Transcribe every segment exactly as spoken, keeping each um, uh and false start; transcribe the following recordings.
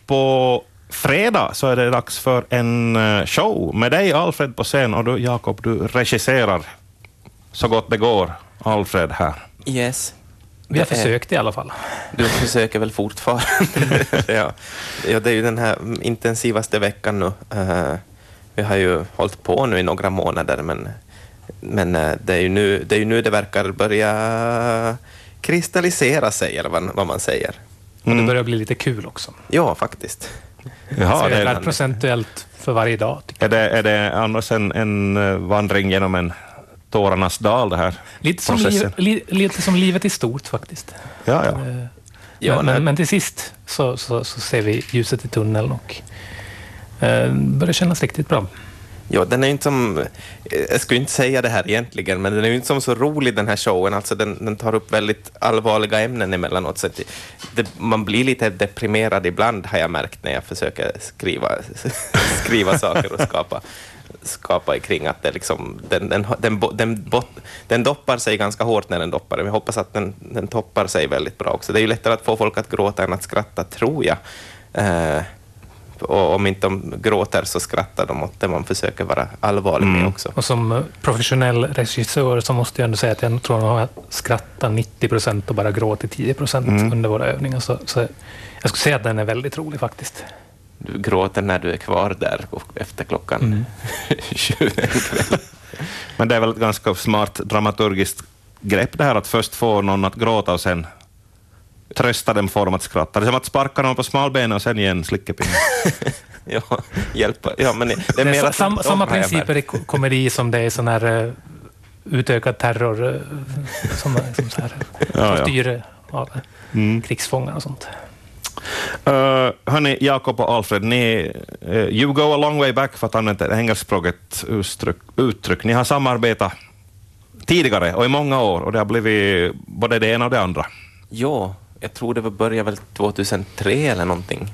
på fredag så är det dags för en show med dig, Alfred, på scen, och du, Jakob, du regisserar så gott det går. Alfred här. Yes. Vi har försökt i alla fall. Du försöker väl fortfarande. ja. ja, det är ju den här intensivaste veckan nu. Uh, vi har ju hållit på nu i några månader, men, men uh, det, är ju nu, det är ju nu det verkar börja kristallisera sig, eller vad, vad man säger. Mm. Och det börjar bli lite kul också. Ja, faktiskt. Jaha, så det är procentuellt för varje dag. Är det, är det annars en, en vandring genom en tårarnas dal, det här? Lite som, liv, li, lite som livet i stort faktiskt. Ja, ja. Men, ja, men, men till sist så, så, så ser vi ljuset i tunneln och eh, börjar kännas riktigt bra. Ja, den är inte som, jag skulle inte säga det här egentligen, men den är ju inte som så rolig, den här showen. Alltså den, den tar upp väldigt allvarliga ämnen emellanåt. Så det, det, man blir lite deprimerad ibland, har jag märkt, när jag försöker skriva, skriva saker och skapa, skapa kring att det liksom, den, den, den, den, bot, den doppar sig ganska hårt när den doppar. Jag hoppas att den, den toppar sig väldigt bra också. Det är ju lättare att få folk att gråta än att skratta, tror jag. Eh, Och om inte de gråter så skrattar de åt det man försöker vara allvarlig med också. Och som professionell regissör så måste jag ändå säga att jag tror att jag har skrattat nittio procent och bara gråtit tio procent mm. under våra övningar. Så, så jag skulle säga att den är väldigt rolig faktiskt. Du gråter när du är kvar där efter klockan mm. tjugo kväll. Men det är väl ett ganska smart dramaturgiskt grepp det här, att först få någon att gråta och sen trösta dem form att skratta. Det är som att sparka någon på smalbenen och sen igen slickepinne. ja, hjälpa. Ja, men det, det är det mer är sam, samma principer i komedi som det är sån här uh, utökad terror uh, som, som så här ja, styr av mm. krigsfångar och sånt. Uh, hörni, Jakob och Alfred, ni, uh, you go a long way back, för att använda ett engelskspråket uttryck, uttryck. Ni har samarbetat tidigare och i många år, och det har blivit både det ena och det andra. Ja, jag tror det började väl tjugohundratre eller någonting.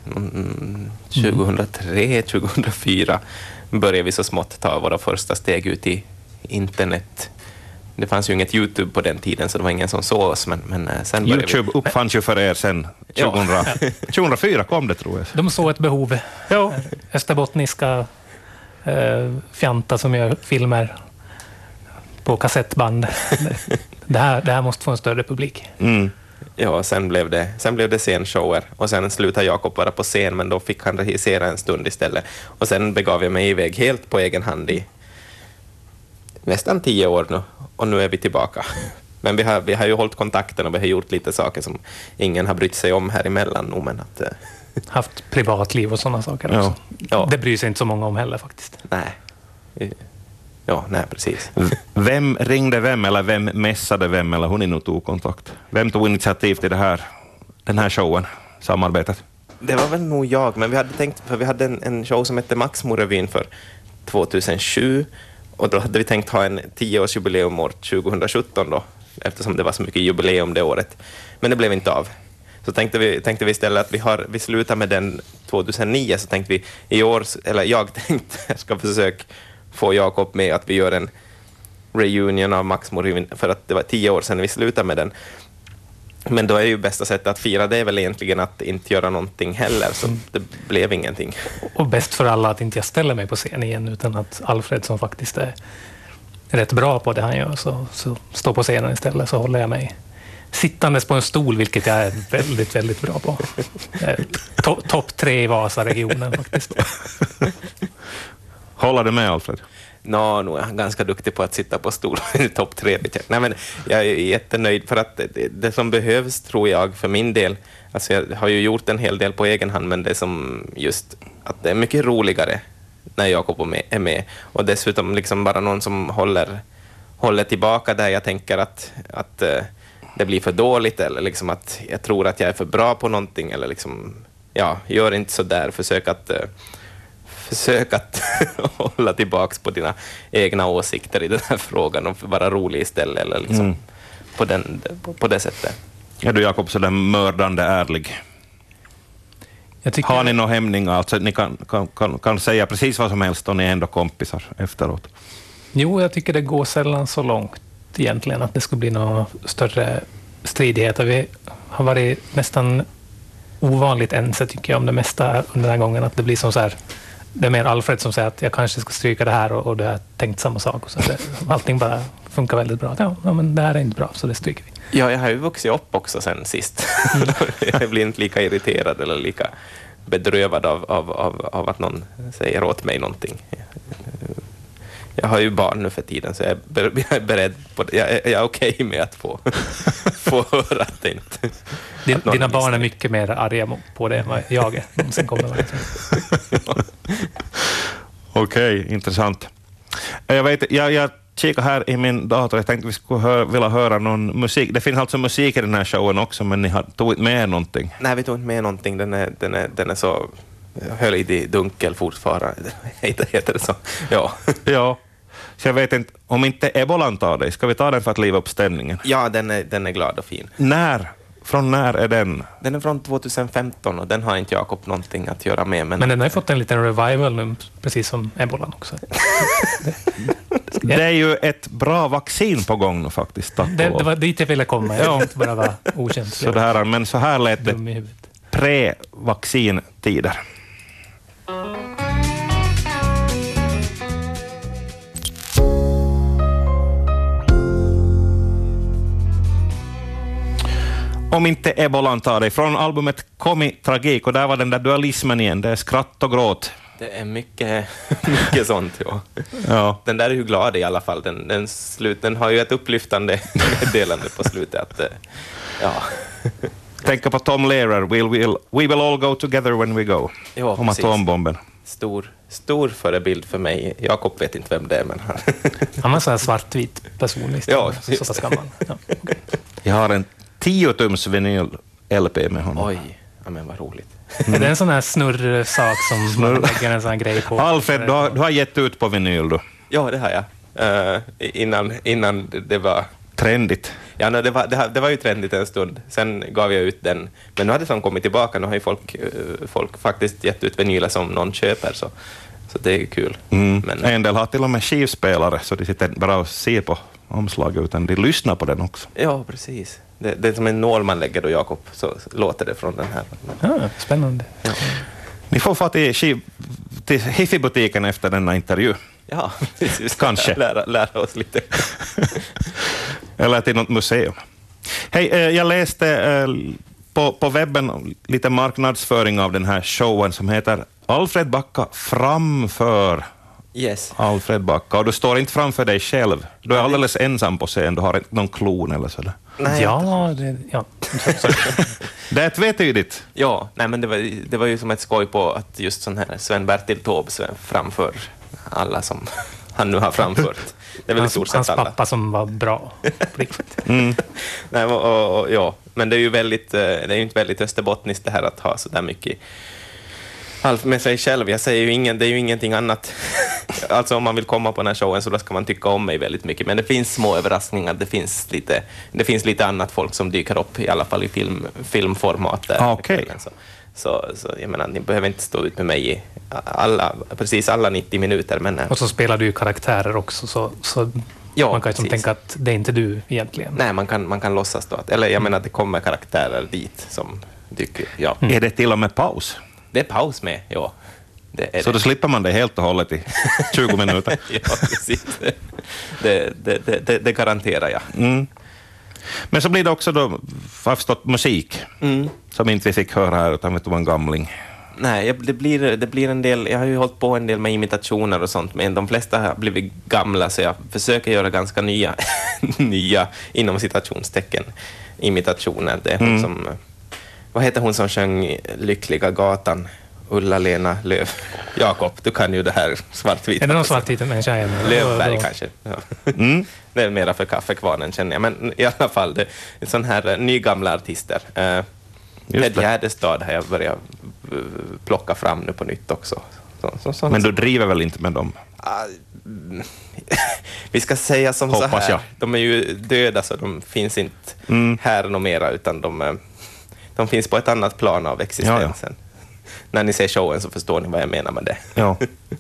tjugohundratre, tjugohundrafyra började vi så smått ta våra första steg ut i internet. Det fanns ju inget YouTube på den tiden, så det var ingen som såg oss. Men, men sen YouTube vi... uppfanns ju för er sen. tjugohundra, tjugohundrafyra kom det, tror jag. De såg ett behov. Ja. Österbottniska eh, fjanta som gör filmer på kassettband. det, här, det här måste få en större publik. Mm. Ja, sen blev det, sen blev det scenshower, och sen slutade Jakob vara på scen, men då fick han regissera en stund istället. Och sen begav jag mig iväg helt på egen hand i nästan tio år nu, och nu är vi tillbaka. Men vi har, vi har ju hållit kontakten och vi har gjort lite saker som ingen har brytt sig om här emellan nu, men att... haft privatliv och sådana saker också. Ja. Ja. Det bryr sig inte så många om heller faktiskt. Nej. Ja, nej, precis. Vem ringde vem, eller vem mässade vem, eller hur ni nu tog kontakt? Vem tog initiativ till det här, den här showen, samarbetet? Det var väl nog jag, men vi hade tänkt, för vi hade en, en show som hette Maxmo-revyn för tjugohundrasju, och då hade vi tänkt ha en tioårsjubileum år tjugosjutton då, eftersom det var så mycket jubileum det året. Men det blev inte av. Så tänkte vi, tänkte vi istället att vi, har, vi slutar med den tjugohundranio, så tänkte vi i år, eller jag tänkte jag ska försöka få Jakob med att vi gör en reunion av Maxmo-revyn, för att det var tio år sedan vi slutade med den. Men då är ju bästa sättet att fira det är väl egentligen att inte göra någonting heller, så det blev ingenting. Och bäst för alla att inte jag ställer mig på scen igen, utan att Alfred, som faktiskt är rätt bra på det han gör, så, så står på scenen istället, så håller jag mig sittandes på en stol, vilket jag är väldigt, väldigt bra på. To- Topp tre i Vasa-regionen faktiskt. Håller du med, Alfred? Nå, no, nu är han ganska duktig på att sitta på stol i topp tre. Nej, men jag är jättenöjd, för att det, det som behövs, tror jag, för min del, alltså jag har ju gjort en hel del på egen hand, men det som just att det är mycket roligare när Jakob är med, och dessutom liksom bara någon som håller, håller tillbaka där jag tänker att, att det blir för dåligt, eller liksom att jag tror att jag är för bra på någonting, eller liksom, ja, gör inte så där, försök att Försök att hålla tillbaka på dina egna åsikter i den här frågan och vara rolig istället, eller liksom mm. på, den, på, på det sättet. Är du, Jakob, så den mördande ärlig? Har ni några hämningar? Alltså, ni kan, kan, kan, kan säga precis vad som helst och ni är ändå kompisar efteråt. Jo, jag tycker det går sällan så långt egentligen att det skulle bli några större stridigheter. Vi har varit nästan ovanligt ense tycker jag om det mesta under den här gången, att det blir som så här, det är mer Alfred som säger att jag kanske ska stryka det här och, och du har tänkt samma sak. Och så det, allting bara funkar väldigt bra. Ja, ja, men det här är inte bra, så det stryker vi. Ja, jag har ju vuxit upp också sen sist. Jag blir inte lika irriterad eller lika bedrövad av, av, av, av att någon säger åt mig någonting. Jag har ju barn nu för tiden, så jag är beredd på det. Jag är, jag är okej okay med att få, få höra att det inte... Din, dina barn är mycket mer arga på det än vad jag är. Sen kommer det ja. Okej, okay, intressant. Jag, vet, jag, jag kikar här i min dator. Jag tänkte att vi skulle hö, vilja höra någon musik. Det finns alltså musik i den här showen också, men ni har tog inte med någonting. Nej, vi tog inte med någonting. Den är, den är, den är så höjd i dunkel fortfarande. Heter det så? Ja. Ja. Så jag vet inte, om inte Ebolan tar dig, ska vi ta den för att liva upp stämningen? Ja, den är, den är glad och fin. När? Från när är den? Den är från tjugohundrafemton och den har inte Jakob någonting att göra med. Men, men den har ju fått en liten revival nu, precis som Ebolan också. det, det är ju ett bra vaccin på gång nu faktiskt. Tack det, det var dit jag ville komma, jag vill inte bara vara okänt. Så det här, men så här lät det pre-vaccintider. Om inte Ebolan tar dig, från albumet Komi Tragik, och där var den där dualismen igen, det är skratt och gråt. Det är mycket, mycket sånt, ja. Ja. Den där är ju glad i alla fall, den, den, slut, den har ju ett upplyftande meddelande på slutet. Att, ja. Tänk på Tom Lehrer, we'll, we'll, we will all go together when we go, ja, om atombomben. Stor, stor förebild för mig. Jakob vet inte vem det är, men han... Han var så här svartvit person. Ja, så pass gammal. Ja, okay. Jag har en tio-tums vinyl-L P med honom. Oj, ja, men vad roligt. Mm. Är det en sån här snurrsak som Snurr. man lägger en sån här grej på? Alfred, du har, du har gett ut på vinyl då? Ja, det har jag. Uh, innan, innan det var... Trendigt. Ja, no, det, var, det, det var ju trendigt en stund. Sen gav jag ut den. Men nu har det som kommit tillbaka. Nu har ju folk, folk faktiskt gett ut vinyler som någon köper. Så, så det är ju kul. Mm. Men, en del har till och med skivspelare, så de sitter bara och ser på omslaget, utan de lyssnar på den också. Ja, precis. Det, det är som en nål man lägger då, Jakob, så låter det från den här. Ja, spännande. Ja. Ni får få till, skiv, till Hifi-butiken efter denna intervju. Ja, precis. Kanske. Lära, lära oss lite. Eller till något museum. Hej, jag läste på, på webben lite marknadsföring av den här showen som heter Alfred Backa framför yes. Alfred Backa. Och du står inte framför dig själv. Du är alldeles ensam på scen. Du har inte någon klon eller sådär. Nej, ja, det, ja. Det är tvetydigt. Ja, nej, men det var, det var ju som ett skoj på att just sån här Sven-Bertil Taube framför alla som han nu har framfört. Det är väl hans, i stort sett hans alla. pappa som var bra. Mm. Nej, och, och, och, ja. Men det är ju väldigt, det är ju inte väldigt österbottniskt det här att ha så där mycket Alf med sig själv. Jag säger ju ingen, det är ju ingenting annat. Alltså om man vill komma på den här showen så då ska man tycka om mig väldigt mycket. Men det finns små överraskningar. Det finns lite, det finns lite annat folk som dyker upp, i alla fall i film, filmformat. Där. Ah, okay. så, så, så jag menar, ni behöver inte stå ut med mig i alla, precis alla nittio minuter. Men, och så spelar du ju karaktärer också, så, så ja, man kan ju tänka att det är inte du egentligen. Nej, man kan, man kan låtsas då. Att, eller jag menar att det kommer karaktärer dit som dyker. Ja. Mm. Är det till och med paus? Det är paus med, ja. Det är så det. Då slipper man det helt och hållet i tjugo minuter? Ja, precis. Det, det, det, det, det garanterar jag. Mm. Men så blir det också då, har jag förstått, musik mm. som inte vi fick höra här, utan vi tog en gamling. Nej, det blir, det blir en del, jag har ju hållit på en del med imitationer och sånt, men de flesta har blivit gamla, så jag försöker göra ganska nya, nya inom citationstecken, imitationer. Det är hon mm. som, vad heter hon som sjöng Lyckliga gatan? Ulla-Lena Löv. Jakob, du kan ju det här svartvita. Är det någon svartvita människa? Lövberg kanske. Ja. Mm. Det är mera för kaffekvarnen, känner jag. Men i alla fall, det är sån här nygamla artister. Uh, Ted Gärdestad har jag börjat uh, plocka fram nu på nytt också. Så, så, men du driver väl inte med dem? Uh, vi ska säga som hoppas så här. Jag. De är ju döda, så de finns inte mm. här och mera, utan de, de finns på ett annat plan av existensen. Ja, ja. När ni ser showen så förstår ni vad jag menar med det. Ja.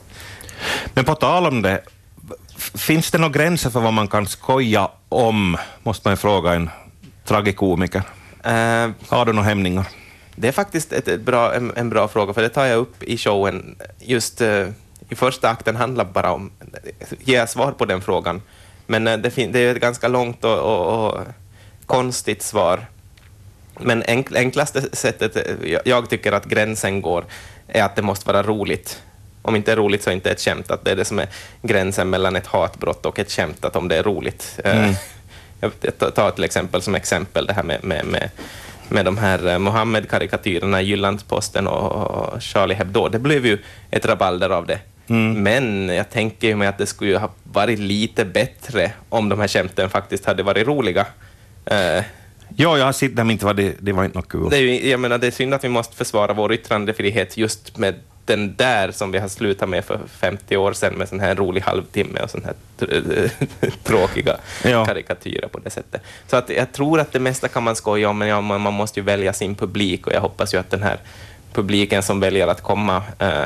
Men på tal om det, finns det några gränser för vad man kan skoja om, måste man fråga en tragikomiker. Uh, har du några hämningar? Det är faktiskt ett, ett bra, en, en bra fråga, för det tar jag upp i showen. Just uh, i första akten handlar bara om, ger jag svar på den frågan. Men uh, det, fin- det är ett ganska långt och, och, och konstigt svar. Men enk- enklaste sättet jag, jag tycker att gränsen går är att det måste vara roligt. Om inte är roligt så inte ett skämt. Att det är det som är gränsen mellan ett hatbrott och ett skämt, att om det är roligt. Mm. Uh, jag tar till exempel som exempel det här med, med, med med de här Mohammed-karikatyrerna i Jyllandsposten och Charlie Hebdo. Det blev ju ett rabalder av det. Mm. Men jag tänker mig att det skulle ha varit lite bättre om de här skämten faktiskt hade varit roliga. Uh, ja, jag har sett dem, inte var det, det var inte något kul. Det är ju, jag menar, det är synd att vi måste försvara vår yttrandefrihet just med den där som vi har slutat med för femtio år sedan med sån här rolig halvtimme och sån här tråkiga ja. karikatyrer på det sättet. Så att jag tror att det mesta kan man skoja om, men ja, man, man måste ju välja sin publik, och jag hoppas ju att den här publiken som väljer att komma äh,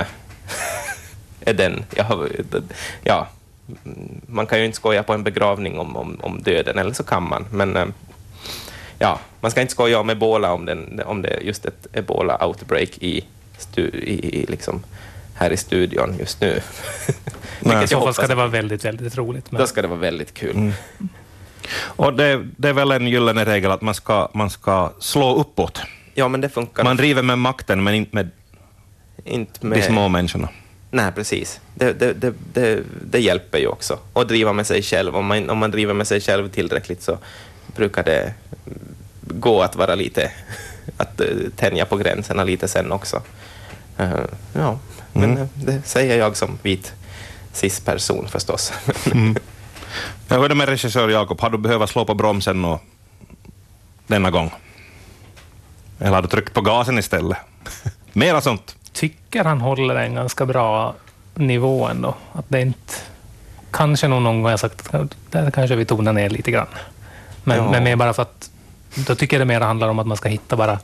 är den. Jag, ja, man kan ju inte skoja på en begravning om, om, om döden, eller så kan man, men äh, ja, man ska inte skoja om ebola om, den, om det är just ett ebola-outbreak i Stu- i, liksom, här i studion just nu. I så fall ska det vara väldigt, väldigt roligt. Men... Då ska det vara väldigt kul. Mm. Och det, det är väl en gyllene regel att man ska, man ska slå uppåt. Ja, men det funkar. Man driver med makten, men inte med, inte med... de små människorna. Nej, precis. Det, det, det, det, det hjälper ju också. Att driva med sig själv. Om man, om man driver med sig själv tillräckligt så brukar det gå att vara lite... att tänja på gränserna lite sen också. Uh, ja, men mm. det säger jag som vit cis-person förstås. mm. Jag hörde med regissör Jakob, har du behövt slå på bromsen och denna gång? Eller har du tryckt på gasen istället? Mera sånt. Tycker han håller en ganska bra nivå ändå. Att det inte... Kanske någon gång har jag sagt att där kanske vi tonar ner lite grann. Men, ja. men mer bara för att då tycker jag det mer handlar om att man ska hitta bara...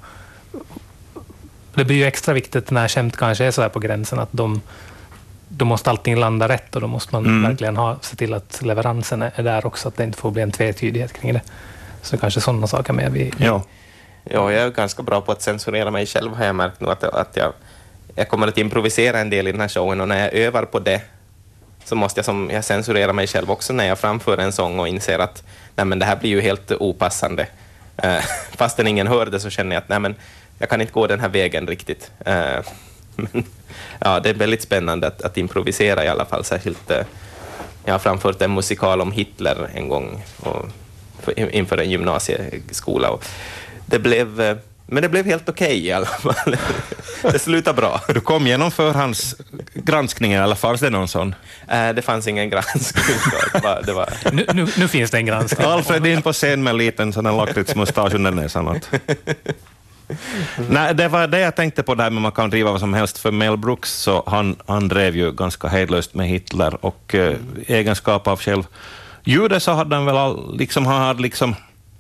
Det blir ju extra viktigt när skämt kanske är så här på gränsen att de, då måste allting landa rätt, och då måste man mm. verkligen ha, se till att leveransen är där också, att det inte får bli en tvetydighet kring det. Så kanske sådana saker med vi... Ja. ja, jag är ganska bra på att censurera mig själv, har jag märkt nu, att, att jag, jag kommer att improvisera en del i den här showen, och när jag övar på det så måste jag, som, jag censurera mig själv också när jag framför en sång och inser att nej, men det här blir ju helt opassande. Uh, fastän ingen hör det så känner jag att nej, men jag kan inte gå den här vägen riktigt. Uh, men, ja, det är väldigt spännande att, att improvisera i alla fall. Särskilt, uh, jag har framfört en musikal om Hitler en gång och, för, inför en gymnasieskola. Och det blev, uh, men det blev helt okej okay, i alla fall. Det slutade bra. Du kom genom förhandsgranskningen, eller fanns det någon sån? Uh, det fanns ingen granskning. Det var, det var... Nu, nu, nu finns det en granskning. Alfred in på scen med en liten sån här lakritsmustasch under näsan. Mm. Nej, det var det jag tänkte på där, men man kan driva vad som helst. För Mel Brooks, så han, han drev ju ganska hejdlöst med Hitler, och eh, egenskap av själv jude så hade han väl all, liksom, han hade liksom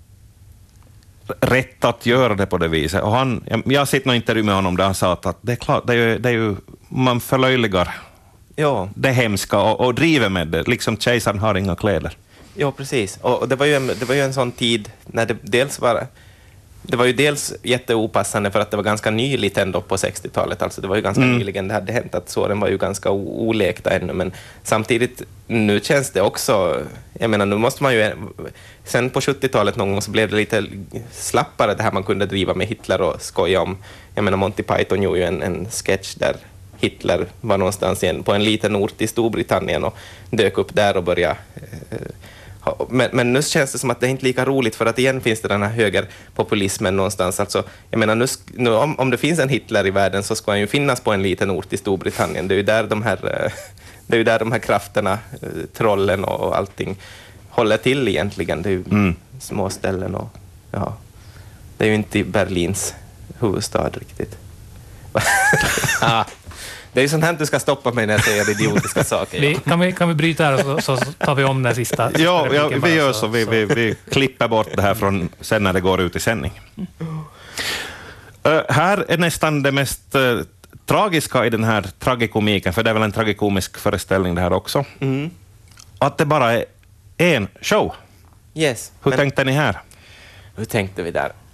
rätt att göra det på det viset. Och han, jag, jag har sett någon intervju med honom där han sa att, att det är klart, det är ju, det är ju, man förlöjligar ja. det hemska och, och driver med det. Liksom kejsaren har inga kläder. Ja, precis. Och det var ju en, det var ju en sån tid när det dels var... Det var ju dels jätteopassande för att det var ganska nyligt ändå på sextiotalet. Alltså det var ju ganska mm. nyligen det hade hänt, att såren var ju ganska o- olekta ännu. Men samtidigt, nu känns det också... Jag menar, nu måste man ju... Sen på sjuttiotalet någon gång så blev det lite slappare det här man kunde driva med Hitler och skoja om. Jag menar, Monty Python gjorde ju en, en sketch där Hitler var någonstans igen på en liten ort i Storbritannien och dök upp där och började... Eh, Men, men nu känns det som att det är inte lika roligt, för att igen finns det den här högerpopulismen någonstans. Alltså, jag menar, nu, nu, om, om det finns en Hitler i världen så ska han ju finnas på en liten ort i Storbritannien. Det är ju där de här, det är ju där de här krafterna, trollen och allting håller till egentligen. Det är ju mm. små ställen och ja, det är ju inte Berlins huvudstad riktigt. ah. Det är ju sånt här du ska stoppa mig när jag säger idiotiska saker. Vi, kan, vi, kan vi bryta här och så, så tar vi om den sista? Ja, ja vi gör så. så. Vi, vi, vi klipper bort det här från sen när det går ut i sändning. Mm. Uh, här är nästan det mest uh, tragiska i den här tragikomiken, för det är väl en tragikomisk föreställning det här också. Mm. Att det bara är en show. Yes. Hur tänkte ni här? Hur tänkte vi där?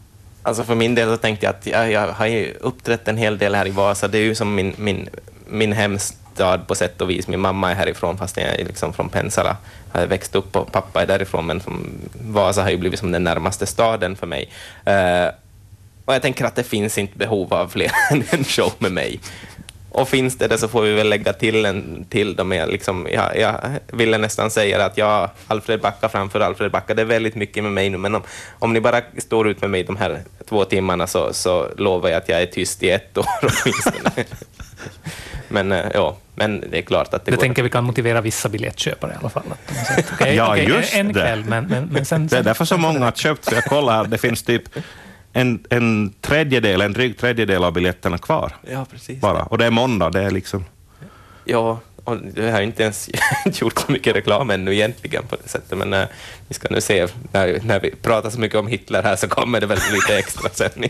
Alltså för min del så tänkte jag att jag, jag har ju uppträtt en hel del här i Vasa. Det är ju som min, min, min hemstad på sätt och vis. Min mamma är härifrån fast jag är liksom från Pensala. Jag har växt upp och pappa är därifrån, men som Vasa har ju blivit som den närmaste staden för mig. Uh, och jag tänker att det finns inte behov av fler än en show med mig. Och finns det det så får vi väl lägga till en till dem. Jag, liksom, jag, jag ville nästan säga att jag Alfred Backa framför Alfred Backa. Det är väldigt mycket med mig nu, men om, om ni bara står ut med mig de här två timmarna så, så lovar jag att jag är tyst i ett år åtminstone. men, ja, men det är klart att det jag går. tänker vi kan motivera vissa biljettköpare i alla fall. Att de säger, okay, ja, okay, just en, en det. kväll, men, men, men sen, Det är därför så många har köpt, för jag kollar här, det finns typ en, en tredjedel, en dryg tredjedel av biljetterna kvar. Ja, precis. Bara. Och det är måndag, det är liksom... Ja, och det har inte ens gjort så mycket reklam ännu egentligen på det sättet, men äh, vi ska nu se, när, när vi pratar så mycket om Hitler här så kommer det väl lite extra sändning.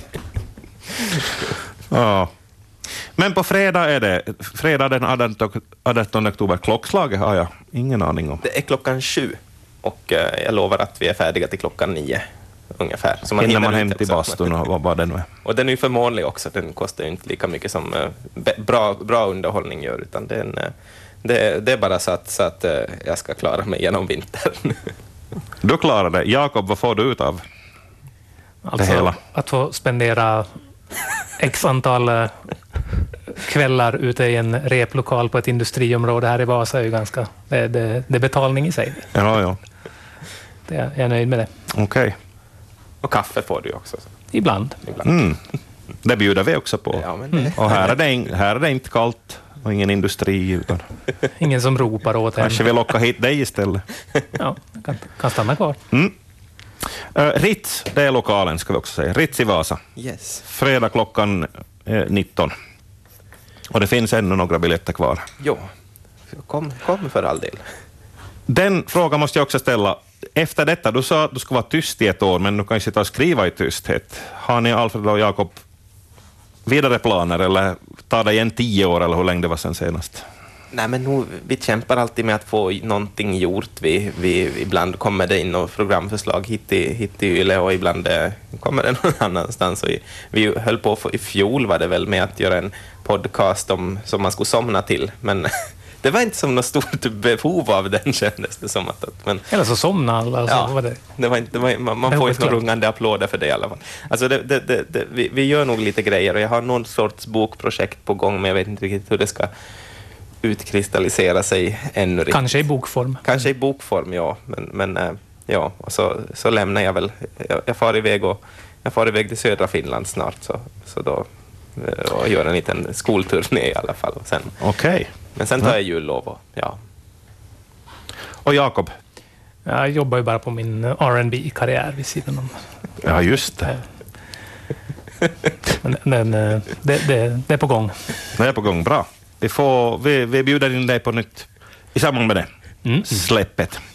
Ja. Men på fredag är det, fredag den artonde oktober, klockslaget har jag ingen aning om. Det är klockan sju och äh, jag lovar att vi är färdiga till klockan nio ungefär. Så man Hinner man hinner hem ut till också. bastun och vad, vad det nu är. Och den är ju förmånlig också, den kostar ju inte lika mycket som äh, bra, bra underhållning gör, utan den, äh, det, det är bara så att, så att äh, jag ska klara mig genom vintern. Du klarar det. Jakob, vad får du ut av alltså, det hela? Att få spendera x antal eh, kvällar ute i en replokal på ett industriområde här i Vasa är ju ganska, det, det, det är betalning i sig. Ja, ja. Det, jag är nöjd med det. Okej. Okay. Och kaffe får du ju också. Så. Ibland. Ibland. Mm. Det bjuder vi också på. Ja, men det... Och här är, det in, här är det inte kallt och ingen industri. Utan Ingen som ropar åt en. kanske vi lockar hit dig istället. Ja, kan, kan stanna kvar. Mm. Uh, Ritz, det är lokalen ska vi också säga. Ritz i Vasa. Yes. Fredag klockan eh, nitton. Och det finns ännu några biljetter kvar. Jo, kom, kom för all del. Den frågan måste jag också ställa. Efter detta, du sa att du ska vara tyst i ett år, men du kan ju sitta och skriva i tysthet. Har ni, Alfred och Jakob, vidare planer eller tar det igen tio år eller hur länge det var sen senast? Nej, men nu, vi kämpar alltid med att få någonting gjort. Vi, vi, ibland kommer det in och programförslag hit i, hit i Yle och ibland eh, kommer det någon annanstans. Och i, vi höll på för, i fjol var det väl med att göra en podcast om, som man skulle somna till, men det var inte som något stort behov av den, kändes det som. Att, men, Eller så somna alla. Alltså, ja, var det. det var inte, det var, man, man får inte rungande applåder för det i alla fall. Alltså det, det, det, det, vi, vi gör nog lite grejer och jag har någon sorts bokprojekt på gång, men jag vet inte riktigt hur det ska utkristallisera sig ännu riktigt. Kanske i bokform. Kanske i bokform, ja. Men, men ja, och så, så lämnar jag väl. Jag, jag, far iväg och, jag far iväg till södra Finland snart, så, så då och gör en liten skolturné i alla fall. Okej. Okay. Men sen tar jag jullov och ja. Och Jakob? Jag jobbar ju bara på min R and B-karriär vid sidan om. Ja, just det. Men, men det, det, det är på gång. Det är på gång, bra. Vi, får, vi, vi bjuder in dig på nytt i samband med det. Mm. Släppet.